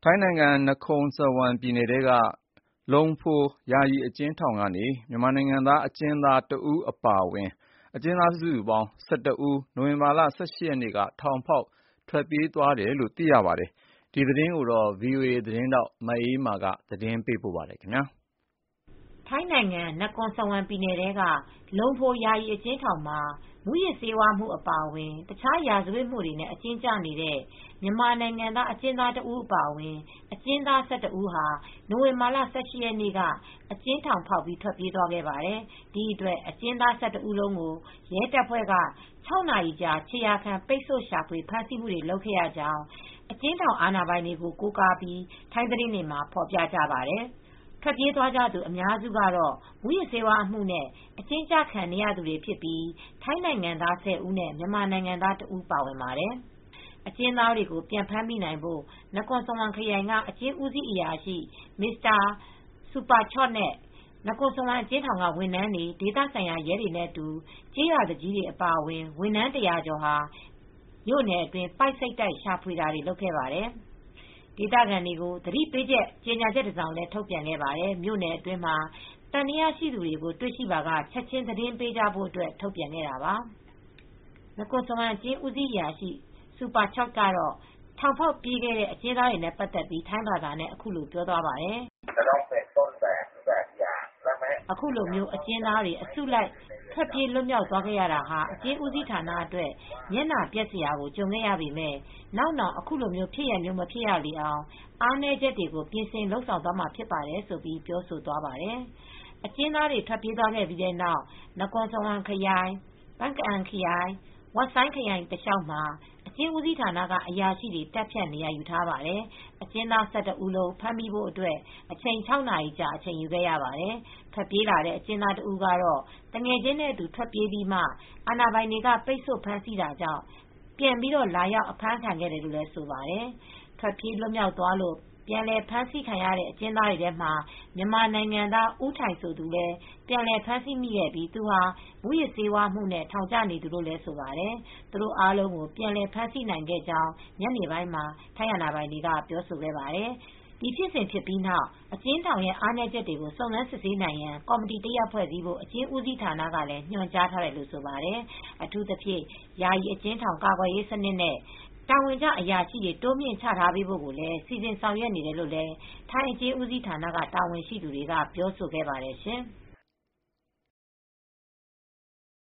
ထိုင်းနိုင်ငံနခွန်စဝမ်ပြည်နယ်ထဲက လုံဖိုယာယီအကျဉ်းထောင်ကနေ မြန်မာနိုင်ငံသားအကျဉ်းသားတဦးအပါအဝင် အကျဉ်းသားစုစုပေါင်း ဦး နိုဝင်ဘာလ ရက်နေ့က ထောင်ဖောက်ထွက်ပြေးသွားတယ်လို့သိရပါတယ်။ ဒီသတင်းကိုဗွီအိုအေသတင်းထောက်မအေးအေးမာကသတင်းပေးပို့ထားပါတယ်။ထိုင်းနိုင်ငံနကွန်စဝမ်ပြည်နယ်ထဲက လုံဖိုယာယီအကျဉ်းထောင်မှာ မူးယစ်ဆေးဝါးမှုအပါအဝင် တခြားရာဇဝတ်မှုတွေနဲ့ အကျဉ်းကျနေတဲ့ မြန်မာနိုင်ငံသားအကျဉ်းသားတဦးအပါအဝင် အကျဉ်းသား ဦးဟာ နိုဝင်ဘာလ ရက်နေ့က အကျဉ်းထောင်ဖောက်ပြီးထွက်ပြေးသွားခဲ့ပါတယ်။ ဒီအတွက် အကျဉ်းသား ဦးလုံးကို ရဲတပ်ဖွဲ့က နာရီကြာ ခြေရာခံပိတ်ဆို့ရှာဖွေဖမ်းဆီးမှုတွေလုပ်ခဲ့ရကြောင်း အကျဉ်းထောင်အာဏာပိုင်တွေကို ကိုးကားပြီး ထိုင်းသတင်းတွေမှာ ဖော်ပြကြပါတယ်။ ထွက်ပြေးသွားကြသူအများစုကတော့ မူးယစ်ဆေးဝါးအမှုနဲ့ အကျဉ်းကျခံနေရသူတွေဖြစ်ပြီး ထိုင်းနိုင်ငံသား ဦးနဲ့ မြန်မာနိုင်ငံသား တဦးပါဝင်ပါတယ်။ အကျဉ်းသားတွေကို ပြန်ဖမ်းမိနိုင်ဖို့ နကွန်စဝမ်ခရိုင်က အကျဉ်းဦးစီးအရာရှိ Mr. Supachot နဲ့ နကွန်စဝမ်အကျဉ်းထောင်က ဝန်ထမ်းတွေ ဒေသဆိုင်ရာရဲတွေနဲ့အတူ ကျေးရွာသူကြီးတွေအပါအဝင် ဝန်ထမ်း ကျော်ဟာ မြို့နယ်အတွင်း ပိုက်စိတ်တိုက်ရှာဖွေတာတွေလုပ်ခဲ့ပါတယ်။ ဒေသခံတွေကို သတိပေးချက်ကြေညာချက်တစောင်လည်းထုတ်ပြန်ခဲ့ပါတယ်။ မြို့နယ်အတွင်းမှာ သံသယရှိသူတွေကို တွေ့ရှိပါက ချက်ချင်းသတင်းပေးကြဖို့ ထုတ်ပြန်ခဲ့တာပါ။ နကွန်စဝမ်အကျဉ်းဦးစီးအရာရှိ Supachot ကတော့ ထောင်ဖောက်ပြေးခဲ့တဲ့ အကျဉ်းသားတွေနဲ့ပတ်သက်ပြီး ထိုင်းဘာသာနဲ့ အခုလိုပြောသွားပါတယ်။ "အခုလို အကျဉ်းသားတွေ အစုလိုက်ထွက်ပြေးလွတ်မြောက်သွားခဲ့ရတာဟာ အကျဉ်းဦးစီးဌာနအတွက် မျက်နှာပျက်စရာကို ကြုံခဲ့ရပေမယ့် နောက်နောင် အခုလိုဖြစ်ရပ်မျိုးမဖြစ်ရလေအောင် အားနည်းချက်တွေကို ပြင်ဆင်လုပ်ဆောင်သွားမှာဖြစ်ပါတယ်။" ဆိုပြီး ပြောဆိုသွားပါတယ်။ အကျဉ်းသားတွေ ထွက်ပြေးသွားခဲ့ပြီးနောက် နကွန်စဝမ်ခရိုင် ဘန့်ကအန်ခရိုင် ဝမ်ဆိုင်းခရိုင်တလျှောက်မှာ အကျဉ်းဦးစီးဌာနကအရာရှိတွေ တပ်ဖြန့်နေရာယူထားပါတယ်။ အကျဉ်းသား ဦးလုံး ဖမ်းမိဖို့အတွက် အချိန် နာရီကြာ အချိန်ယူခဲ့ရပါတယ်။ ထွက်ပြေးလာတဲ့အကျဉ်းသားတဦးကတော့ သူငယ်ချင်းနဲ့အတူထွက်ပြေးပြီးမှ အာဏာပိုင်တွေက ပိတ်ဆို့ဖမ်းဆီးတာကြောင့် ပြန်လာရောက်အဖမ်းခံခဲ့တယ်လို့ဆိုပါတယ်။ ထွက်ပြေးလွတ်မြောက်သွားလို့ ပြန်လည်ဖမ်းဆီးခံရတဲ့အကျဉ်းသားတွေထဲမှာ မြန်မာနိုင်ငံသား ဦးထိုင်ဆိုသူလည်း ပြန်လည်ဖမ်းဆီးမိခဲ့ပြီး သူဟာ မူးယစ်ဆေးဝါးမှုနဲ့ ထောင်ကျနေသူလို့လည်းဆိုပါတယ်။ သူတို့အားလုံးကို ပြန်လည်ဖမ်းဆီးနိုင်ခဲ့ကြောင်း ညနေပိုင်းမှာ ထိုင်းအာဏာပိုင်တွေက ပြောဆိုခဲ့ပါတယ်။ ဒီဖြစ်စဉ်ဖြစ်ပြီးနောက် အကျဉ်းထောင်ရဲ့အားနည်းချက်တွေကို စုံစမ်းစစ်ဆေးနိုင်ရန် ကော်မတီတရပ်ဖွဲ့စည်းဖို့ အကျဉ်းဦးစီးဌာနကလည်း ညွှန်ကြားထားတယ်လို့ဆိုပါတယ်။ အထူးသဖြင့် ယာယီအကျဉ်းထောင်ကာကွယ်ရေးစနစ်နဲ့ တာဝန်ကျအရာရှိတွေ တိုးမြှင့်ချထားပေးဖို့ကိုလည်း စီစဉ်ဆောင်ရွက်နေတယ်လို့ ထိုင်းအကျဉ်းဦးစီးဌာနက တာဝန်ရှိသူတွေက ပြောဆိုခဲ့ပါတယ်ရှင်။